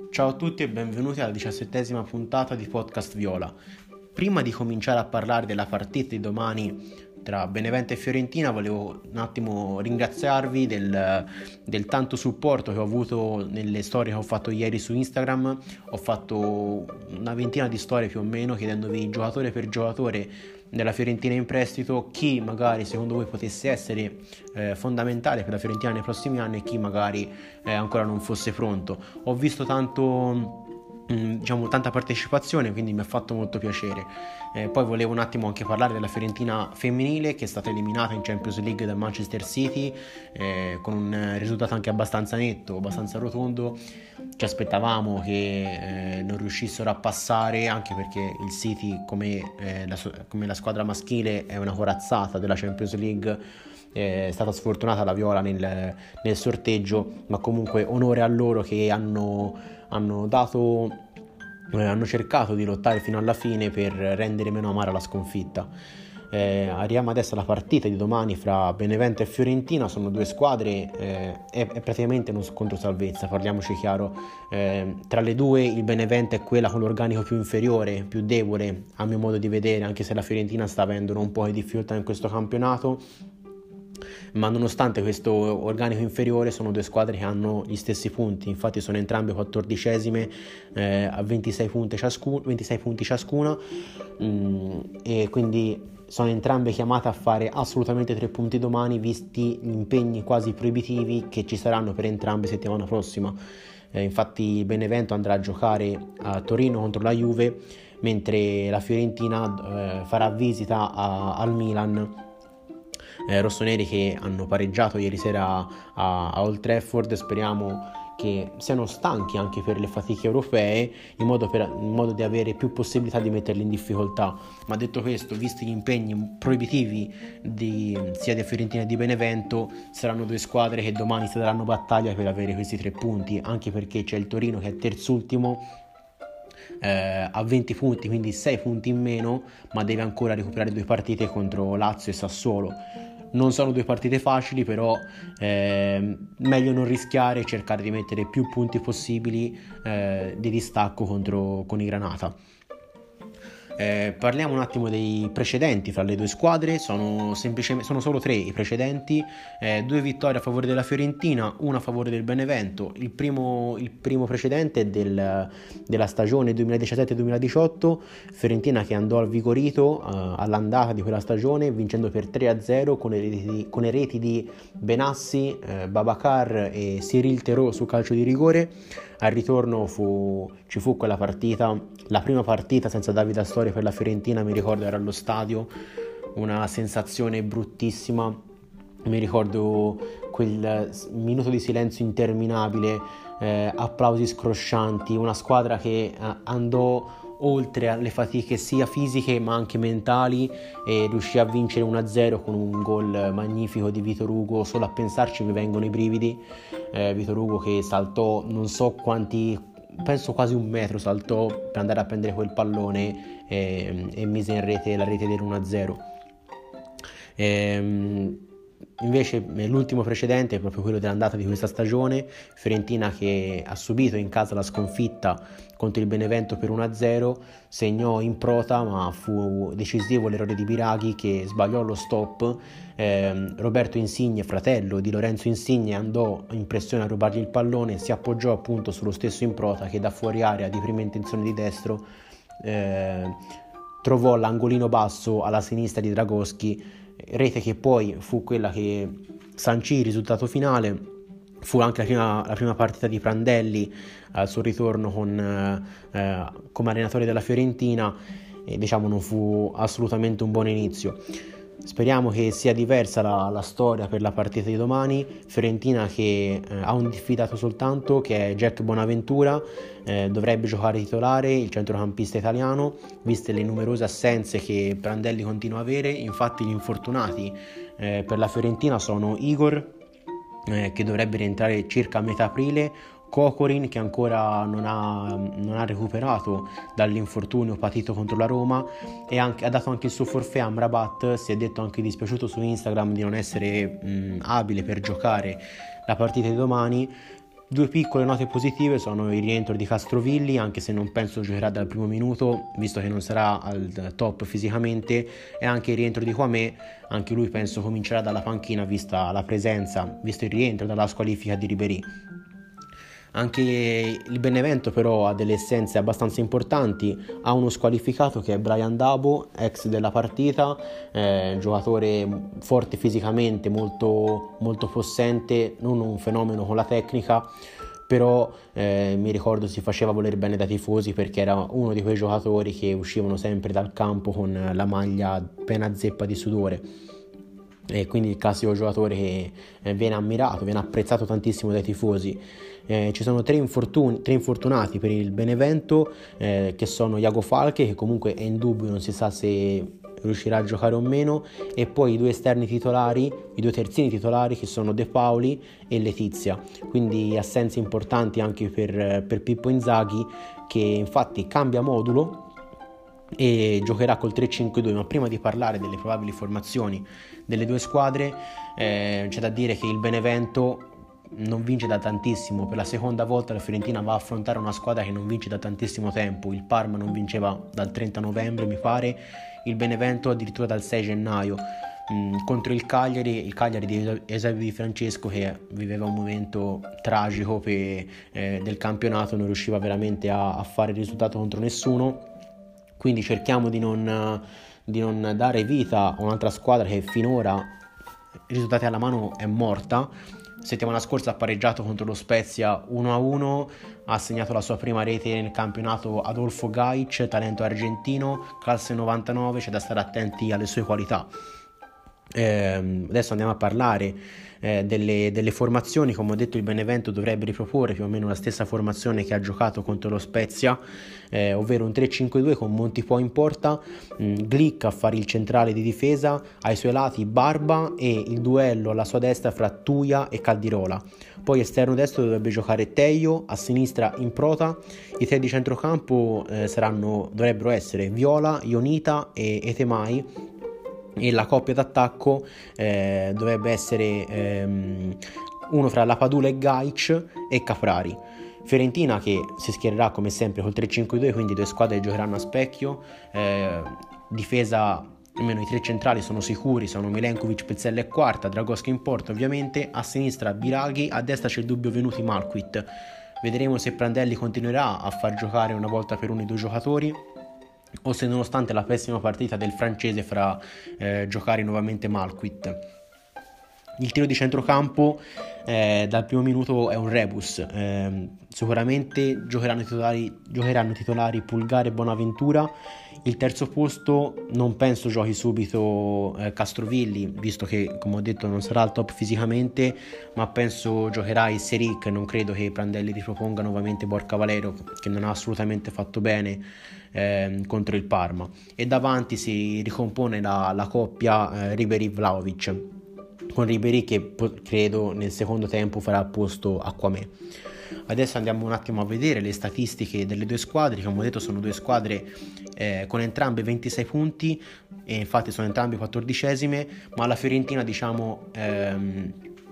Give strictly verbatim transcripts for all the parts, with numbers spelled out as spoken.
Ciao a tutti e benvenuti alla diciassettesima puntata di Podcast Viola. Prima di cominciare a parlare della partita di domani tra Benevento e Fiorentina, volevo un attimo ringraziarvi del, del tanto supporto che ho avuto nelle storie che ho fatto ieri su Instagram. Ho fatto una ventina di storie più o meno chiedendovi giocatore per giocatore della Fiorentina in prestito, chi magari secondo voi potesse essere eh, fondamentale per la Fiorentina nei prossimi anni e chi magari eh, ancora non fosse pronto. Ho visto tanto diciamo tanta partecipazione, quindi mi ha fatto molto piacere. Eh, poi volevo un attimo anche parlare della Fiorentina femminile, che è stata eliminata in Champions League dal Manchester City eh, con un risultato anche abbastanza netto, abbastanza rotondo. Ci aspettavamo che eh, non riuscissero a passare, anche perché il City come, eh, la, come la squadra maschile è una corazzata della Champions League. È stata sfortunata la Viola nel, nel sorteggio, ma comunque onore a loro che hanno, hanno dato eh, hanno cercato di lottare fino alla fine per rendere meno amara la sconfitta. Eh, arriviamo adesso alla partita di domani fra Benevento e Fiorentina. Sono due squadre, eh, è, è praticamente uno scontro salvezza, parliamoci chiaro. Eh, tra le due il Benevento è quella con l'organico più inferiore, più debole a mio modo di vedere, anche se la Fiorentina sta avendo un po' di difficoltà in questo campionato. Ma nonostante questo organico inferiore sono due squadre che hanno gli stessi punti, infatti sono entrambe quattordicesime eh, a ventisei punti, ciascu- ventisei punti ciascuna, mm, e quindi sono entrambe chiamate a fare assolutamente tre punti domani, visti gli impegni quasi proibitivi che ci saranno per entrambe settimana prossima. Eh, infatti Benevento andrà a giocare a Torino contro la Juve, mentre la Fiorentina eh, farà visita a, al Milan. Eh, rossoneri che hanno pareggiato ieri sera a, a Old Trafford. Speriamo che siano stanchi anche per le fatiche europee, in modo, per, in modo da avere più possibilità di metterli in difficoltà. Ma detto questo, visti gli impegni proibitivi di, sia di Fiorentina che di Benevento, saranno due squadre che domani si daranno battaglia per avere questi tre punti, anche perché c'è il Torino che è terzultimo eh, a venti punti, quindi sei punti in meno, ma deve ancora recuperare due partite contro Lazio e Sassuolo. Non sono due partite facili, però eh, meglio non rischiare e cercare di mettere più punti possibili eh, di distacco contro con i Granata. Eh, parliamo un attimo dei precedenti fra le due squadre. Sono semplicemente sono solo tre i precedenti, eh, due vittorie a favore della Fiorentina, una a favore del Benevento. Il primo, il primo precedente è del, della stagione duemiladiciassette duemiladiciotto, Fiorentina che andò al Vigorito eh, all'andata di quella stagione vincendo per tre a zero con le reti, con le reti di Benassi, eh, Babacar e Cyril Theroux su calcio di rigore. Al ritorno fu, ci fu quella partita, la prima partita senza Davide Astori per la Fiorentina, mi ricordo era allo stadio, una sensazione bruttissima. Mi ricordo quel minuto di silenzio interminabile, eh, applausi scroscianti, una squadra che eh, andò oltre alle fatiche sia fisiche ma anche mentali e riuscì a vincere uno a zero con un gol magnifico di Vitor Hugo. Solo a pensarci mi vengono i brividi. eh, Vitor Hugo che saltò non so quanti, penso quasi un metro saltò per andare a prendere quel pallone e, e mise in rete la rete dell'uno a zero. ehm Invece l'ultimo precedente è proprio quello dell'andata di questa stagione, Fiorentina che ha subito in casa la sconfitta contro il Benevento per uno a zero, segnò in prota ma fu decisivo l'errore di Biraghi che sbagliò lo stop. eh, Roberto Insigne, fratello di Lorenzo Insigne, andò in pressione a rubargli il pallone e si appoggiò appunto sullo stesso in prota che da fuori area di prima intenzione di destro eh, trovò l'angolino basso alla sinistra di Dragoschi, rete che poi fu quella che sancì il risultato finale. Fu anche la prima, la prima partita di Prandelli al suo ritorno con, eh, come allenatore della Fiorentina, e diciamo non fu assolutamente un buon inizio. Speriamo che sia diversa la, la storia per la partita di domani. Fiorentina che eh, ha un diffidato soltanto, che è Jack Bonaventura, eh, dovrebbe giocare titolare, il centrocampista italiano, viste le numerose assenze che Prandelli continua a avere. Infatti gli infortunati eh, per la Fiorentina sono Igor, eh, che dovrebbe rientrare circa a metà aprile, Kokorin che ancora non ha, non ha recuperato dall'infortunio patito contro la Roma, e anche, ha dato anche il suo forfait a Amrabat. Si è detto anche dispiaciuto su Instagram di non essere mh, abile per giocare la partita di domani. Due piccole note positive sono il rientro di Castrovilli, anche se non penso giocherà dal primo minuto, visto che non sarà al top fisicamente, e anche il rientro di Kwame, anche lui penso comincerà dalla panchina vista la presenza, visto il rientro dalla squalifica di Ribéry. Anche il Benevento però ha delle essenze abbastanza importanti, ha uno squalificato che è Brian Dabo, ex della partita, eh, giocatore forte fisicamente, molto, molto possente, non un fenomeno con la tecnica, però eh, mi ricordo si faceva voler bene dai tifosi perché era uno di quei giocatori che uscivano sempre dal campo con la maglia appena zeppa di sudore. E quindi il classico giocatore che eh, viene ammirato, viene apprezzato tantissimo dai tifosi. Eh, ci sono tre, infortuni, tre infortunati per il Benevento, eh, che sono Iago Falche, che comunque è in dubbio, non si sa se riuscirà a giocare o meno, e poi i due esterni titolari, i due terzini titolari, che sono De Paoli e Letizia. Quindi assenze importanti anche per, per Pippo Inzaghi, che infatti cambia modulo e giocherà col tre cinque due. Ma prima di parlare delle probabili formazioni delle due squadre, eh, c'è da dire che il Benevento non vince da tantissimo. Per la seconda volta la Fiorentina va a affrontare una squadra che non vince da tantissimo tempo. Il Parma non vinceva dal trenta novembre, mi pare, il Benevento addirittura dal sei gennaio. Mm, contro il Cagliari, il Cagliari di Eusebio Di Francesco, che viveva un momento tragico per, eh, del campionato, non riusciva veramente a, a fare il risultato contro nessuno. Quindi cerchiamo di non, di non dare vita a un'altra squadra che finora, risultati alla mano, è morta. Settimana scorsa ha pareggiato contro lo Spezia uno a uno, ha segnato la sua prima rete nel campionato Adolfo Gaic, talento argentino, classe novantanove, c'è da stare attenti alle sue qualità. Eh, adesso andiamo a parlare eh, delle, delle formazioni. Come ho detto, il Benevento dovrebbe riproporre più o meno la stessa formazione che ha giocato contro lo Spezia, eh, ovvero un tre cinque due con Montipò in porta, mh, Glick a fare il centrale di difesa, ai suoi lati Barba e il duello alla sua destra fra Tuia e Caldirola. Poi esterno destro dovrebbe giocare Teio, a sinistra Improta. I tre di centrocampo eh, saranno, dovrebbero essere Viola, Ionita e Etemai, e la coppia d'attacco eh, dovrebbe essere ehm, uno fra Lapadula e Gaic e Caprari. Fiorentina che si schiererà come sempre col tre cinque due, quindi due squadre giocheranno a specchio. eh, difesa, almeno i tre centrali sono sicuri, sono Milenkovic, Pezzella e Quarta, Dragoschi in porta ovviamente, a sinistra Biraghi, a destra c'è il dubbio Venuti Malquit. Vedremo se Prandelli continuerà a far giocare una volta per uno i due giocatori, o se nonostante la pessima partita del francese farà eh, giocare nuovamente Malquit. Il tiro di centrocampo eh, dal primo minuto è un rebus, eh, sicuramente giocheranno titolari, giocheranno titolari Pulgare e Bonaventura. Il terzo posto non penso giochi subito eh, Castrovilli, visto che, come ho detto, non sarà al top fisicamente, ma penso giocherà il Seric. Non credo che Prandelli riproponga nuovamente Borca Valero, che non ha assolutamente fatto bene eh, contro il Parma, e davanti si ricompone la, la coppia eh, Ribéry-Vlahovic, con Ribéry che po- credo nel secondo tempo farà posto a Kwame. Adesso andiamo un attimo a vedere le statistiche delle due squadre. Come ho detto, sono due squadre eh, con entrambe ventisei punti, e infatti sono entrambe quattordicesime, ma la Fiorentina, diciamo, ehm,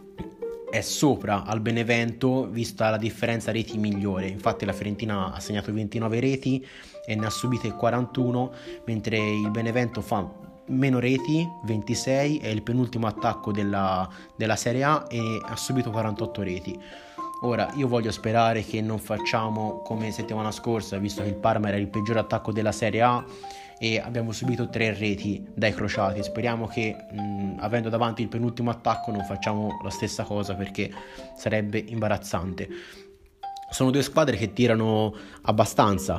è sopra al Benevento vista la differenza reti migliore. Infatti la Fiorentina ha segnato ventinove reti e ne ha subite quarantuno, mentre il Benevento fa meno reti, ventisei, è il penultimo attacco della, della Serie A e ha subito quarantotto reti. Ora, io voglio sperare che non facciamo come settimana scorsa, visto che il Parma era il peggior attacco della Serie A e abbiamo subito tre reti dai crociati. Speriamo che mh, avendo davanti il penultimo attacco non facciamo la stessa cosa, perché sarebbe imbarazzante. Sono due squadre che tirano abbastanza,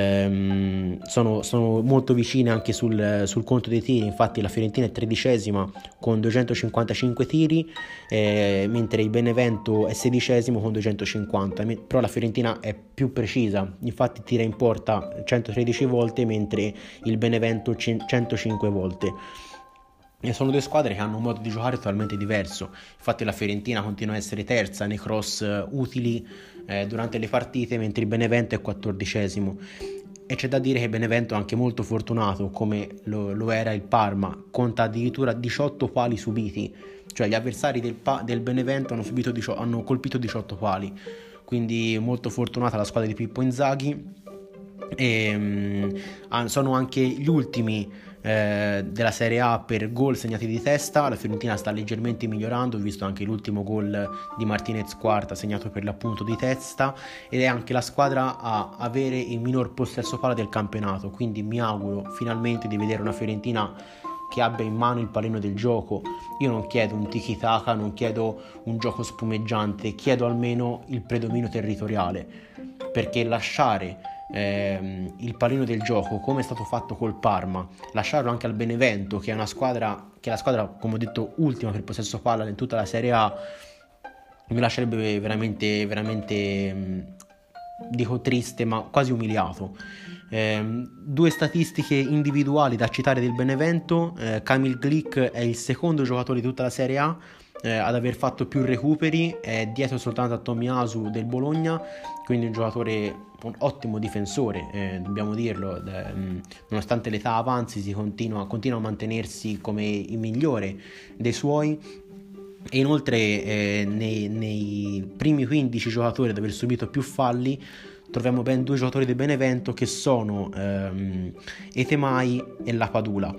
ehm, sono, sono molto vicine anche sul, sul conto dei tiri. Infatti la Fiorentina è tredicesima con duecentocinquantacinque tiri, eh, mentre il Benevento è sedicesimo con duecentocinquanta, però la Fiorentina è più precisa, infatti tira in porta centotredici volte, mentre il Benevento centocinque volte. E sono due squadre che hanno un modo di giocare totalmente diverso. Infatti la Fiorentina continua a essere terza nei cross utili eh, durante le partite, mentre il Benevento è quattordicesimo. E c'è da dire che Benevento è anche molto fortunato, come lo, lo era il Parma, conta addirittura diciotto pali subiti, cioè gli avversari del, pa- del Benevento hanno, subito dicio- hanno colpito diciotto pali, quindi molto fortunata la squadra di Pippo Inzaghi. E, um, sono anche gli ultimi eh, della Serie A per gol segnati di testa. La Fiorentina sta leggermente migliorando, ho visto anche l'ultimo gol di Martinez Quarta segnato per l'appunto di testa, ed è anche la squadra a avere il minor possesso palla del campionato, quindi mi auguro finalmente di vedere una Fiorentina che abbia in mano il pallino del gioco. Io non chiedo un tiki-taka, non chiedo un gioco spumeggiante, chiedo almeno il predominio territoriale, perché lasciare ehm, il pallino del gioco, come è stato fatto col Parma, lasciarlo anche al Benevento, che è una squadra che è la squadra, come ho detto, ultima per possesso palla in tutta la Serie A, mi lascerebbe veramente veramente mh, dico triste, ma quasi umiliato. Eh, due statistiche individuali da citare del Benevento: eh, Kamil Glik è il secondo giocatore di tutta la Serie A eh, ad aver fatto più recuperi, è dietro soltanto a Tomiyasu del Bologna, quindi un giocatore, un ottimo difensore, eh, dobbiamo dirlo, eh, nonostante l'età avanzi si continua, continua a mantenersi come il migliore dei suoi. E inoltre eh, nei, nei primi quindici giocatori ad aver subito più falli troviamo ben due giocatori del Benevento, che sono ehm, Etemai e Lapadula.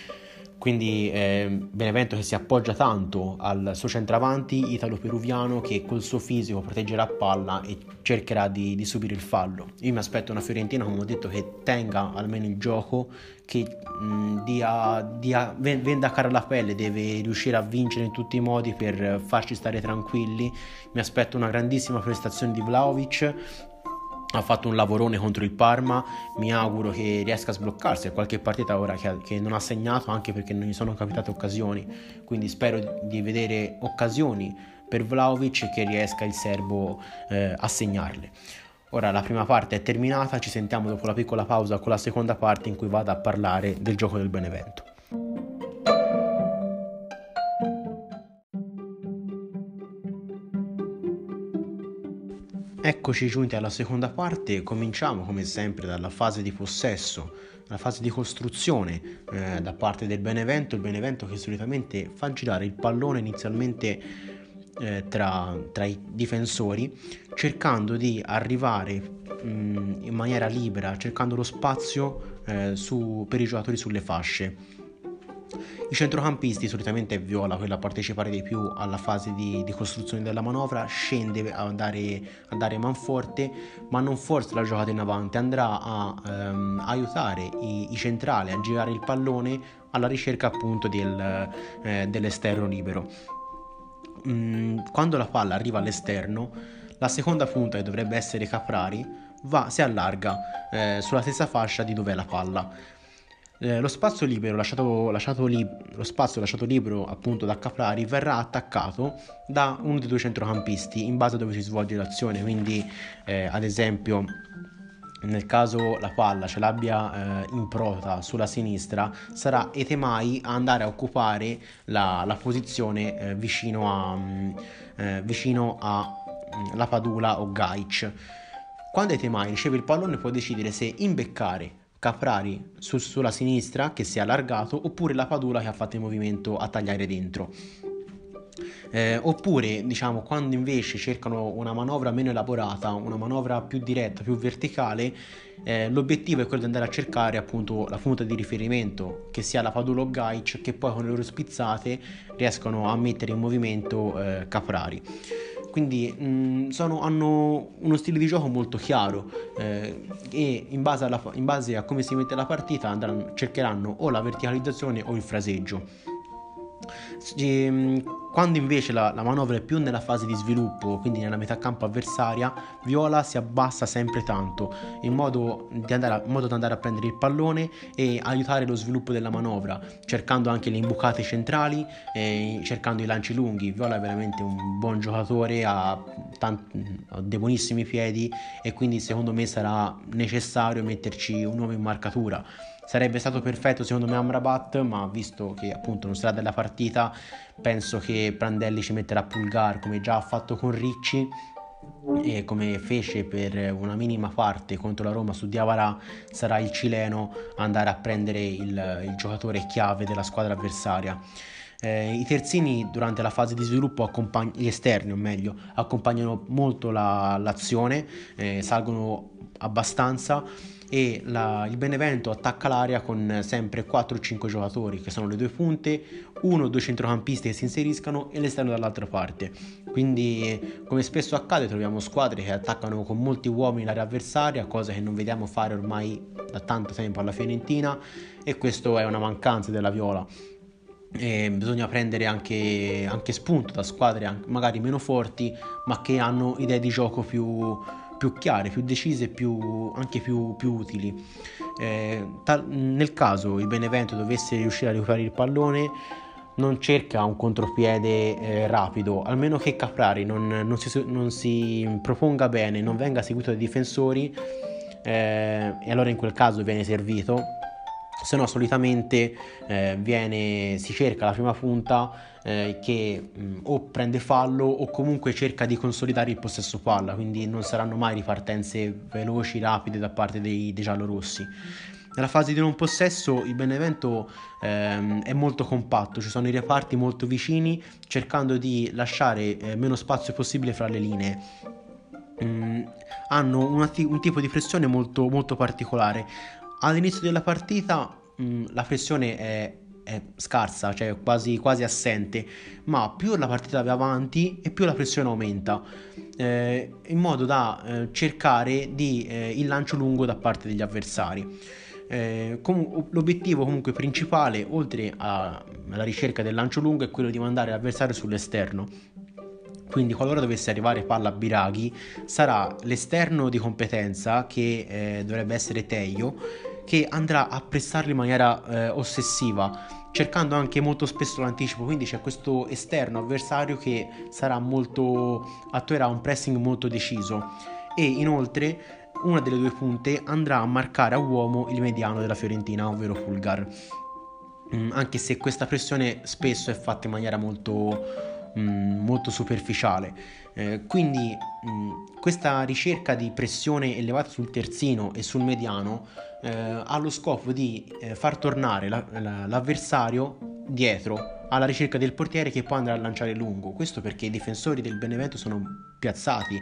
Quindi eh, Benevento che si appoggia tanto al suo centravanti italo-peruviano, che col suo fisico proteggerà palla e cercherà di, di subire il fallo. Io mi aspetto una Fiorentina, come ho detto, che tenga almeno il gioco, che mh, dia, dia, venda cara la pelle, deve riuscire a vincere in tutti i modi per farci stare tranquilli. Mi aspetto una grandissima prestazione di Vlahovic. Ha fatto un lavorone contro il Parma, mi auguro che riesca a sbloccarsi a qualche partita ora che, che non ha segnato, anche perché non gli sono capitate occasioni, quindi spero di vedere occasioni per Vlahovic e che riesca il serbo eh, a segnarle. Ora la prima parte è terminata, ci sentiamo dopo la piccola pausa con la seconda parte, in cui vado a parlare del gioco del Benevento. Eccoci giunti alla seconda parte. Cominciamo come sempre dalla fase di possesso, la fase di costruzione eh, da parte del Benevento, il Benevento che solitamente fa girare il pallone inizialmente eh, tra, tra i difensori, cercando di arrivare mh, in maniera libera, cercando lo spazio eh, su, per i giocatori sulle fasce. I centrocampisti, solitamente è Viola quello a partecipare di più alla fase di, di costruzione della manovra, scende a dare, a dare manforte, ma non forza la giocata in avanti, andrà a ehm, aiutare i, i centrali a girare il pallone alla ricerca appunto del, eh, dell'esterno libero. Mm, quando la palla arriva all'esterno, la seconda punta, che dovrebbe essere Caprari, va, si allarga eh, sulla stessa fascia di dove è la palla. Eh, lo spazio libero lasciato, lasciato lib- lo spazio lasciato libero appunto da Caprari verrà attaccato da uno dei due centrocampisti in base a dove si svolge l'azione, quindi eh, ad esempio nel caso la palla ce l'abbia eh, in prota sulla sinistra, sarà Etemai a andare a occupare la, la posizione eh, vicino a mh, eh, vicino a mh, Lapadula o Gajic. Quando Etemai riceve il pallone può decidere se imbeccare Caprari su, sulla sinistra, che si è allargato, oppure Lapadula che ha fatto il movimento a tagliare dentro. Eh, oppure, diciamo, quando invece cercano una manovra meno elaborata, una manovra più diretta, più verticale, eh, l'obiettivo è quello di andare a cercare appunto la punta di riferimento, che sia Lapadula o Gajic, che poi con le loro spizzate riescono a mettere in movimento eh, Caprari. Quindi mh, sono, hanno uno stile di gioco molto chiaro eh, e in base, alla, in base a come si mette la partita andranno, cercheranno o la verticalizzazione o il fraseggio. Quando invece la, la manovra è più nella fase di sviluppo, quindi nella metà campo avversaria, Viola si abbassa sempre tanto in modo, di andare a, in modo da andare a prendere il pallone e aiutare lo sviluppo della manovra, cercando anche le imbucate centrali e cercando i lanci lunghi. Viola è veramente un buon giocatore, ha, tanti, ha dei buonissimi piedi, e quindi secondo me sarà necessario metterci un uomo in marcatura. Sarebbe stato perfetto secondo me Amrabat, ma visto che appunto non sarà della partita, penso che Prandelli ci metterà Pulgar, come già ha fatto con Ricci e come fece per una minima parte contro la Roma su Diawara. Sarà il cileno a andare a prendere il, il giocatore chiave della squadra avversaria. Eh, i terzini durante la fase di sviluppo accompagn- gli esterni o meglio accompagnano molto la- l'azione, eh, salgono abbastanza, e la- il Benevento attacca l'area con sempre quattro o cinque giocatori che sono le due punte, uno o due centrocampisti che si inseriscano e l'esterno dall'altra parte. Quindi, come spesso accade, troviamo squadre che attaccano con molti uomini l'area avversaria, cosa che non vediamo fare ormai da tanto tempo alla Fiorentina, e questo è una mancanza della Viola. E bisogna prendere anche, anche spunto da squadre magari meno forti, ma che hanno idee di gioco più, più chiare, più decise, più, anche più, più utili. Eh, tal, nel caso il Benevento dovesse riuscire a recuperare il pallone, non cerca un contropiede eh, rapido, almeno che Caprari non, non, si, non si proponga bene, non venga seguito dai difensori, eh, e allora in quel caso viene servito. Se no solitamente eh, viene, si cerca la prima punta eh, che mh, o prende fallo o comunque cerca di consolidare il possesso palla, quindi non saranno mai ripartenze veloci, rapide da parte dei, dei giallorossi. Nella fase di non possesso il Benevento ehm, è molto compatto, ci sono i reparti molto vicini, cercando di lasciare eh, meno spazio possibile fra le linee. Mm, hanno una, un tipo di pressione molto, molto particolare. All'inizio della partita mh, la pressione è, è scarsa, cioè quasi, quasi assente, ma più la partita va avanti e più la pressione aumenta, eh, in modo da eh, cercare di, eh, il lancio lungo da parte degli avversari. Eh, com- l'obiettivo comunque principale, oltre a- alla ricerca del lancio lungo, è quello di mandare l'avversario sull'esterno. Quindi qualora dovesse arrivare palla a Biraghi, sarà l'esterno di competenza, che eh, dovrebbe essere Teio, che andrà a pressarlo in maniera eh, ossessiva, cercando anche molto spesso l'anticipo. Quindi c'è questo esterno avversario che sarà molto, attuerà un pressing molto deciso, e inoltre una delle due punte andrà a marcare a uomo il mediano della Fiorentina, ovvero Pulgar. Mm, anche se questa pressione spesso è fatta in maniera molto, mm, molto superficiale. Eh, quindi mm, questa ricerca di pressione elevata sul terzino e sul mediano eh, ha lo scopo di eh, far tornare la, la, l'avversario dietro alla ricerca del portiere, che poi andrà a lanciare lungo. Questo perché i difensori del Benevento sono piazzati.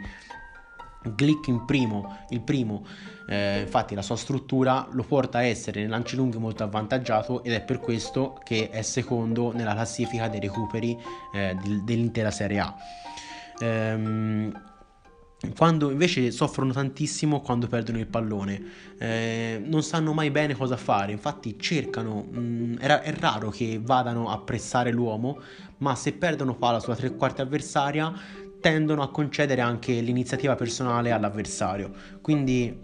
Glick in primo, il primo, eh, infatti la sua struttura lo porta a essere nei lanci lunghi molto avvantaggiato, ed è per questo che è secondo nella classifica dei recuperi eh, dell'intera Serie A. Ehm, quando invece soffrono tantissimo quando perdono il pallone, eh, non sanno mai bene cosa fare, infatti cercano, mh, è, è raro che vadano a pressare l'uomo, ma se perdono palla sulla tre quarti avversaria tendono a concedere anche l'iniziativa personale all'avversario. Quindi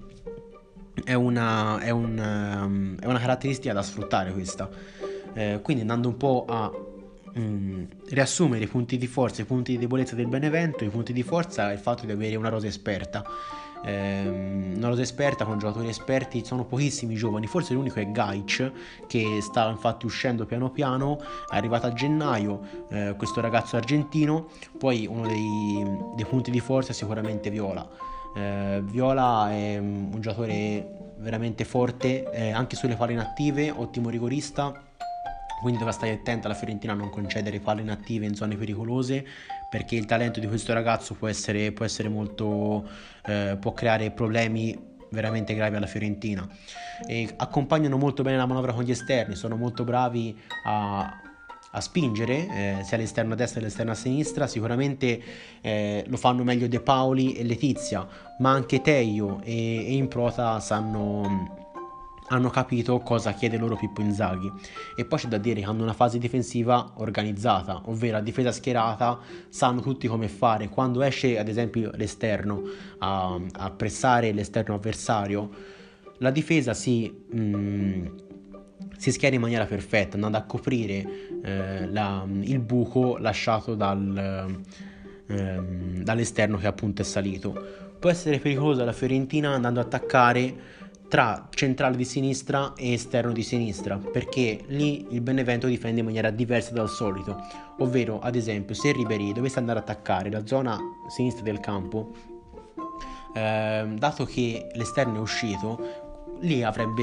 è una, è un, um, è una caratteristica da sfruttare questa. Eh, quindi andando un po' a mm, riassumere i punti di forza e i punti di debolezza del Benevento, i punti di forza è il fatto di avere una rosa esperta. Eh, una rosa esperta con giocatori esperti, sono pochissimi giovani, forse l'unico è Gaic, che sta infatti uscendo piano piano, è arrivato a gennaio, eh, questo ragazzo argentino. Poi uno dei, dei punti di forza è sicuramente Viola. Eh, Viola è un giocatore veramente forte, eh, anche sulle palle inattive, ottimo rigorista, quindi dovrà stare attenta la Fiorentina a non concedere palle inattive in zone pericolose, perché il talento di questo ragazzo può essere, può essere molto eh, può creare problemi veramente gravi alla Fiorentina. E accompagnano molto bene la manovra con gli esterni, sono molto bravi a a spingere eh, sia all'esterno a destra che all'esterno a sinistra. Sicuramente eh, lo fanno meglio De Paoli e Letizia, ma anche Teio e, e Improta sanno, hanno capito cosa chiede loro Pippo Inzaghi. E poi c'è da dire che hanno una fase difensiva organizzata, ovvero a difesa schierata sanno tutti come fare. Quando esce ad esempio l'esterno a, a pressare l'esterno avversario, la difesa si... Mm, si schiera in maniera perfetta, andando a coprire eh, la, il buco lasciato dal, eh, dall'esterno che appunto è salito. Può essere pericolosa la Fiorentina andando ad attaccare tra centrale di sinistra e esterno di sinistra, perché lì il Benevento difende in maniera diversa dal solito, ovvero ad esempio se Ribéry dovesse andare ad attaccare la zona sinistra del campo, eh, dato che l'esterno è uscito, lì avrebbe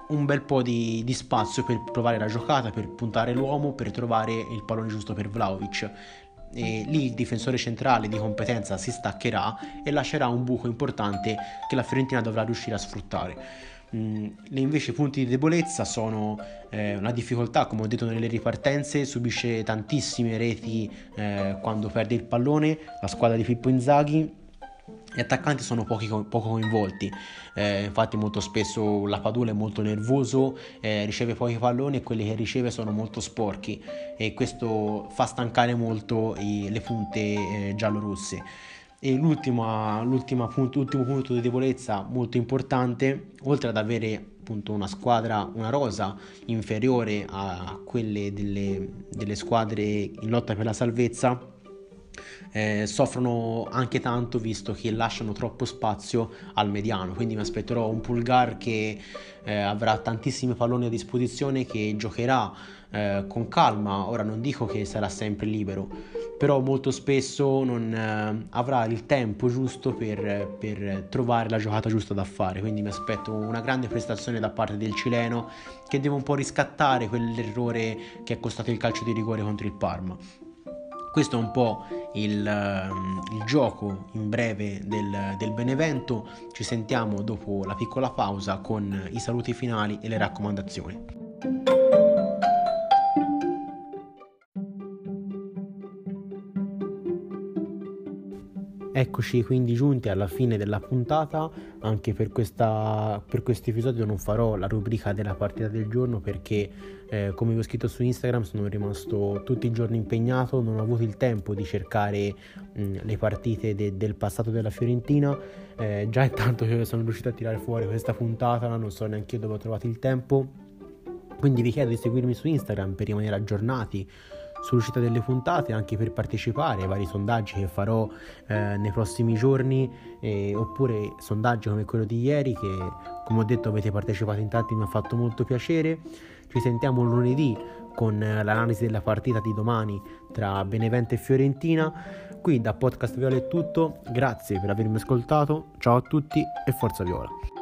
un bel po' di, di spazio per provare la giocata, per puntare l'uomo, per trovare il pallone giusto per Vlahovic. E lì il difensore centrale di competenza si staccherà e lascerà un buco importante che la Fiorentina dovrà riuscire a sfruttare. Mm, le invece punti di debolezza sono eh, una difficoltà, come ho detto, nelle ripartenze, subisce tantissime reti eh, quando perde il pallone la squadra di Pippo Inzaghi. Gli attaccanti sono pochi, poco coinvolti, eh, infatti molto spesso la Padula è molto nervoso, eh, riceve pochi palloni e quelli che riceve sono molto sporchi e questo fa stancare molto i, le punte eh, giallorosse. E l'ultima, l'ultima punto, l'ultimo punto di debolezza molto importante, oltre ad avere appunto una squadra, una rosa inferiore a quelle delle, delle squadre in lotta per la salvezza, Eh, soffrono anche tanto visto che lasciano troppo spazio al mediano, quindi mi aspetterò un Pulgar che eh, avrà tantissimi palloni a disposizione, che giocherà eh, con calma. Ora non dico che sarà sempre libero, però molto spesso non eh, avrà il tempo giusto per, per trovare la giocata giusta da fare, quindi mi aspetto una grande prestazione da parte del cileno, che deve un po' riscattare quell'errore che è costato il calcio di rigore contro il Parma. Questo è un po' il, il gioco in breve del, del Benevento. Ci sentiamo dopo la piccola pausa con i saluti finali e le raccomandazioni. Eccoci quindi giunti alla fine della puntata. Anche per questa per questo episodio non farò la rubrica della partita del giorno perché eh, come vi ho scritto su Instagram sono rimasto tutti i giorni impegnato, non ho avuto il tempo di cercare mh, le partite de- del passato della Fiorentina. Eh, già intanto che sono riuscito a tirare fuori questa puntata, non so neanche io dove ho trovato il tempo, quindi vi chiedo di seguirmi su Instagram per rimanere aggiornati sull'uscita delle puntate, anche per partecipare ai vari sondaggi che farò eh, nei prossimi giorni, eh, oppure sondaggi come quello di ieri che, come ho detto, avete partecipato in tanti, mi ha fatto molto piacere. Ci sentiamo lunedì con eh, l'analisi della partita di domani tra Benevento e Fiorentina. Qui da Podcast Viola è tutto, grazie per avermi ascoltato, ciao a tutti e forza Viola.